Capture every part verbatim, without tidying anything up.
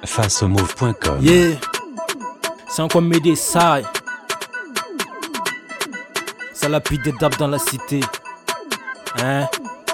face au move point com. Yeah, c'est encore Médé Sai. Ça la pite des dabs dans la cité. Hein?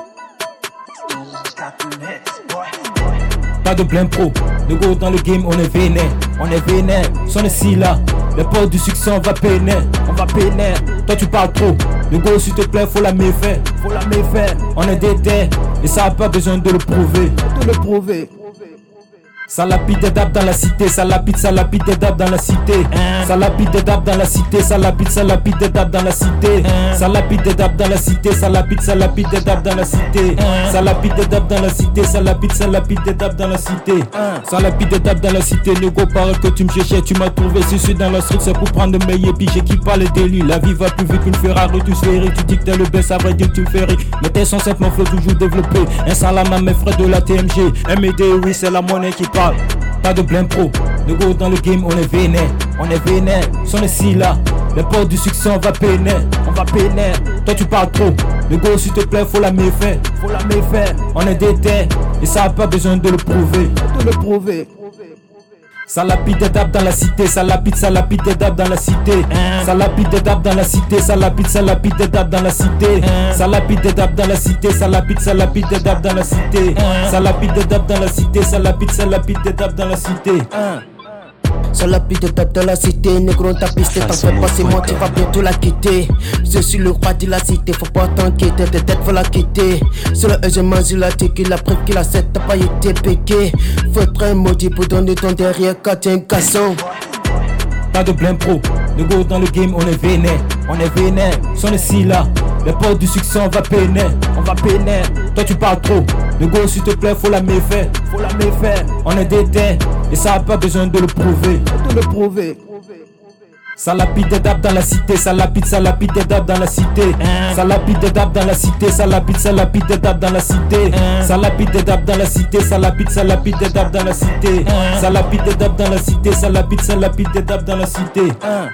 Pas de plein pro, le go dans le game on est vénère, on est vénère, son est si là, les portes du succès on va peiner, on va peiner, toi tu parles trop, le go s'il te plaît faut la méfaire, faut la méfaire, on est déter, et ça a pas besoin de le prouver, de le prouver. Ça lapide des dabs dans la cité, ça lapide, ça lapide des dabs dans la cité. Ça lapide des dabs dans la cité, ça lapide, ça lapide des dabs dans la cité. Ça lapide des dabs dans la cité, ça lapide, ça lapide des dabs dans la cité. Ça lapide des dabs dans la cité, ça lapide, ça lapide des dabs dans la cité. Ça lapide des dabs dans la cité, le go paraît que tu me cherchais, tu m'as trouvé. Si je suis dans la street, c'est pour prendre de meilleurs piges qui parle des délits. La vie va plus vite qu'une Ferrari, tu sphérique. Tu dis que t'es le best, ça vrai dire que tu me fais rire. Mais t'es censé être mon flow toujours développé. Un salam à mes frères de la T M G. M et D, oui, c'est la monnaie qui parle. Pas de plein pro, le go dans le game on est vénère, on est vénère, son est si là, les portes du succès on va peiner, on va peiner, toi tu parles trop, le go s'il te plaît faut la méfaire, faut la méfaire, on est déter, et ça a pas besoin de le prouver, de le prouver. Ça lapide des dabs dans la cité, ça lapide, ça lapide des dabs dans la cité. Ça lapide des dabs dans la cité, ça lapide, ça lapide des dabs dans la cité. Ça lapide des dabs dans la cité, ça lapide, ça lapide des dabs dans la cité. Ça lapide des dabs dans la cité, ça lapide, ça lapide des dabs dans la cité. Ça lapide de tape dans la cité, négro ta piste, t'en fais pas, c'est moi, tu vas bientôt la quitter. Je suis le roi de la cité, faut pas t'inquiéter, tes têtes faut la quitter. Sur le E, j'ai mangé la tequila, après qu'il a sept, t'as pas été péqué. Faudrait un maudit pour donner ton derrière, quand t'es un garçon. Pas de plein pro, le go dans le game on est vénère, on est vénère, son est si là, les portes du succès on va peiner, on va peiner, toi tu parles trop, le go s'il te plaît faut la méfaire, faut la méfaire, on est déter, et ça a pas besoin de le prouver, de le prouver. Ça lapide des dabs dans la cité, ça lapide, ça lapide des dabs dans la cité. Ça lapide des dabs dans la cité, ça lapide, ça lapide des dabs dans la cité. Ça lapide des dabs dans la cité, ça lapide, ça lapide des dabs dans la cité. Ça lapide des dabs dans la cité, ça lapide, ça lapide des dabs dans la cité.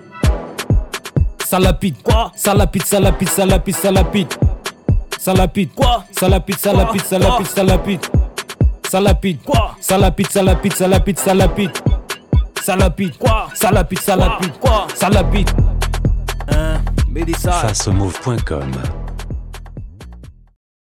Ça lapide quoi? Ça lapide, ça lapide, ça lapide, ça lapide. Ça lapide quoi? Ça lapide, ça lapide, ça lapide, ça lapide. Ça lapide quoi? Ça lapide, ça lapide, ça lapide, ça lapide. Ça lapide quoi? Ça lapide, ça lapide quoi? Ça lapide. Hein? Médé Sai. face au move point com.